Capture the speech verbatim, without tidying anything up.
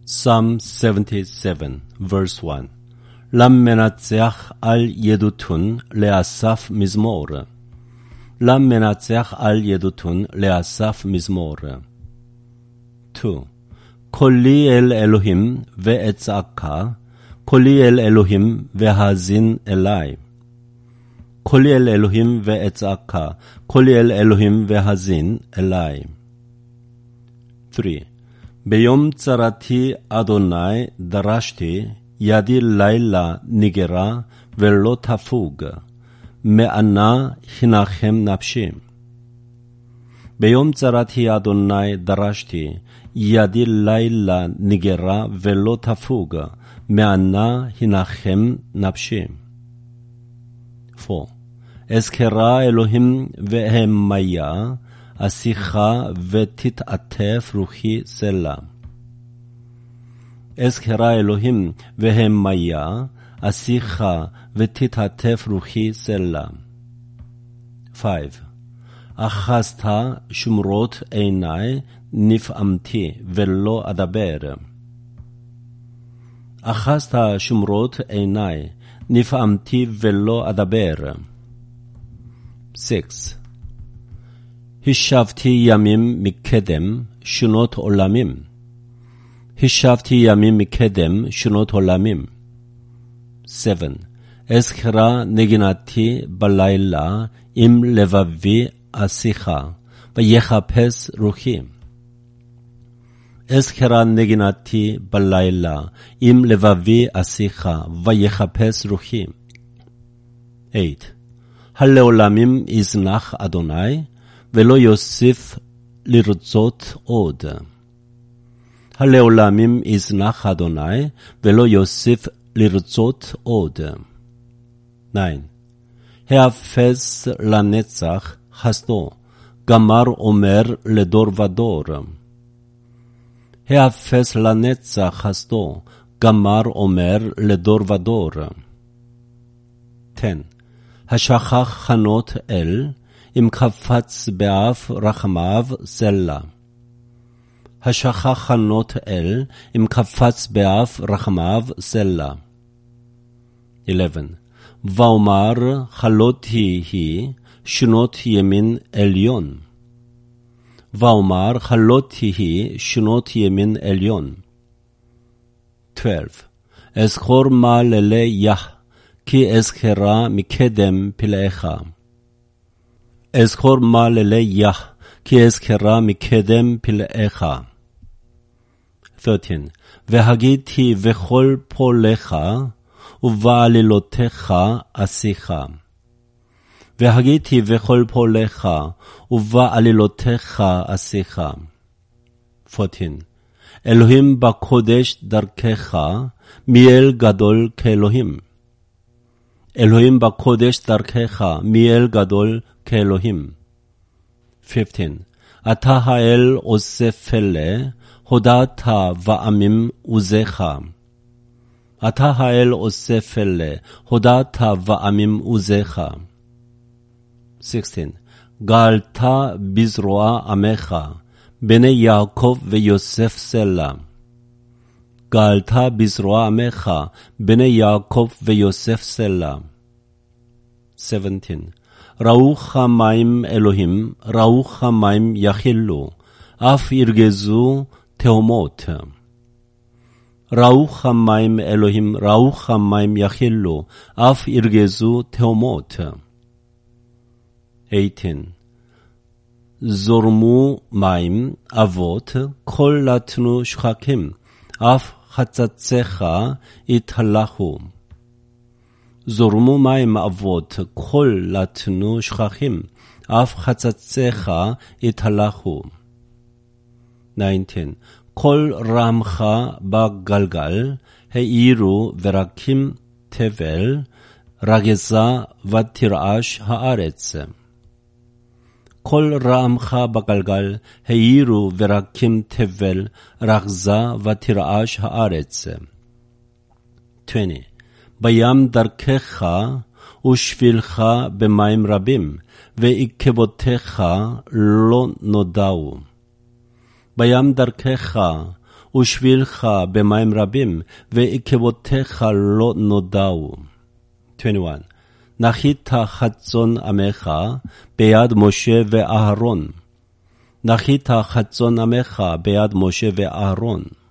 Psalm seventy-seven, verse one. למנצח על ידותון לאסף מזמור. למנצח על ידותון לאסף מזמור. two. קולי אל אלוהים ואצעקה, קולי אל אלוהים והאזין אלי. קולי אל אלוהים ואצעקה, קולי אל אלוהים והאזין אלי. three. ביום צרתי אדוני דרשתי, ידי לילה נגרה ולא תפוג, מענה הנחם נפשי. ביום צרתי אדוני דרשתי, ידי לילה נגרה ולא תפוג, מענה הנחם נפשי. four. אזכרה אלוהים והמיה, אשיחה ותתעטף רוחי סלע. אזכרה אלוהים והמיה, אשיחה ותתעטף רוחי סלע. five. אחזת שמרות עיני, נפעמתי ולא אדבר. אחזת שמרות עיני, נפעמתי ולא אדבר. six. השבתי ימים מקדם, שנות עולמים. השבתי ימים מקדם, שנות עולמים. seven. אזכרה נגינתי בלילה, עם לבבי אשיחה, ויחפש רוחי. אזכרה נגינתי בלילה, עם לבבי אשיחה, ויחפש רוחי. eight. הלעולמים יזנח אדוני, ולא יוסיף לרצות עוד. הלעולמים יזנח אדוני, ולא יוסיף לרצות עוד. nine. האפס לנצח חסדו, גמר אומר לדור ודור. האפס לנצח חסדו, גמר אומר לדור ודור. ten. השכח חנות אל, אם קפץ באף רחמיו סלע. השכח חנות אל, אם קפץ באף רחמיו סלע. eleven. ואומר חלותי היא, שנות ימין עליון. ואומר חלותי היא, שנות ימין עליון. twelve. אזכור מעללי יה, כי אזכרה מקדם פלאיך. אזכור מעללי יה, כי אזכרה מקדם פלאיך. thirteen. והגיתי וכל פועליך, ובעלילותיך אשיחה. והגיתי וכל פועליך, ובעלילותיך אשיחה. fourteen. אלוהים בקודש דרכך, מיאל גדול כאלוהים. אלוהים בקודש דרכך, מיאל גדול כאלוהים. fifteen. אתה האל עושה פלא, הודעת ועמים עוזך. אתה האל עושה פלא, הודעת ועמים עוזך. sixteen. גאלת בזרוע עמך, בני יעקב ויוסף סלע. גאלת בזרוע עמך, בני יעקב ויוסף סלע. seventeen. ראו חמים אלוהים, ראו חמים יחילו, אף ירגזו תהומות. ראו חמים אלוהים, ראו חמים יחילו, אף ירגזו תהומות. eighteen. זורמו מים אבות, כל נתנו שחקים, אף חצציך יתהלכו. זורמו מים אבות, כל נתנו שכחים, אף חצציך יתהלכו. nineteen. כל רעמך בגלגל, העירו ורקים תבל, רגזה ותרעש הארץ. כל רעמך בגלגל, העירו ורקים תבל, רגזה ותרעש הארץ. twenty. בים דרכך ושבילך במים רבים, ועקבותיך לא נודעו. בים דרכך ושבילך במים רבים, ועקבותיך לא נודעו. twenty-one. נחית חצון עמך ביד משה ואהרון. נחית חצון עמך ביד משה ואהרון.